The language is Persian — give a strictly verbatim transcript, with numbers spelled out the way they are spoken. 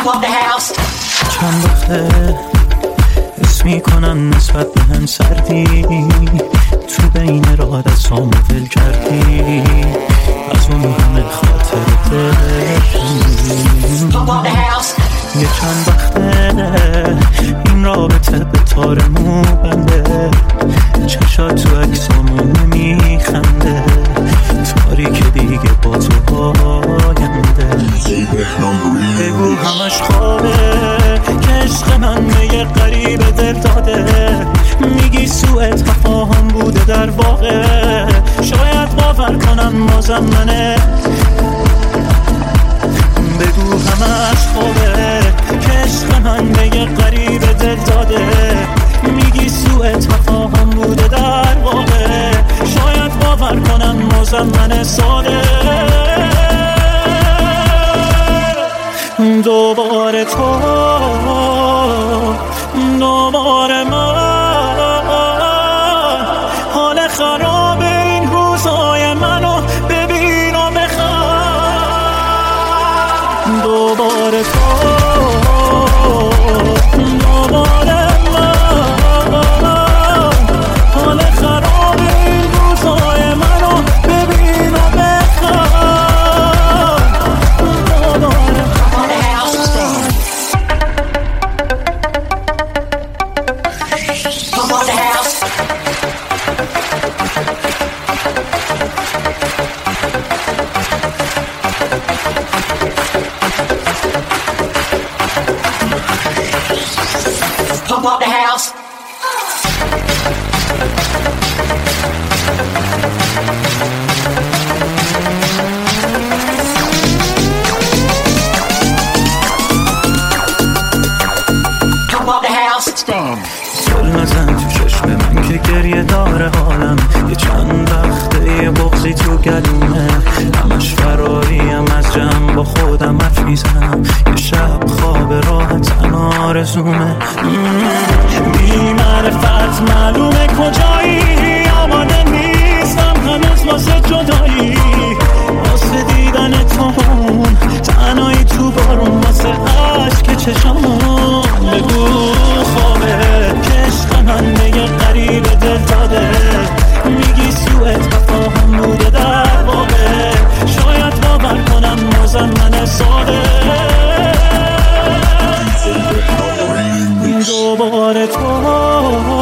چند وقته حس میکنم نسبت به هم سردی، تو بین راه دستامو ول کردی، از اون همه خاطرت یه چند وقته این رابطه به تار مو بنده، چشات تو عکسامون نمیخنده، تاریک دیگه با تو آینده. بگو همش خوابه که عشق من به یه غریب دل داده، میگی سوء تفاهم بوده در واقع، شاید باور کنم بازم منه. بگو همش خوابه که عشق من به یه غریب دل داده، میگی سوء تفاهم بوده در واقع، شاید باور کنم بازم من ساده. دوباره تو دوباره من، حال خراب این روزای منو ببین و بخواه. دوباره تو دوباره من، حال خراب این روزای منو ببین و بخواه. دوباره pump up the house. Pump up the house. گل نزن تو چشم من که گریه داره حالم، یه چند وقته یه بغضی تو گلومه، همش فراریم از جمع با خودم حرف میزنم، یه شب خواب راحتن آرزومه. بی معرفت معلومه کجایی، آماده نیستم هنوز واسه جدایی، واسه دیدن تو تنهایی تو بارون، واسه عشق چشامون. بگو خوابه که عشق من به یه غریب دل داده، میگی سوء تفاهم بوده در واقع، شاید باور کنم بازم من ساده. دوباره تو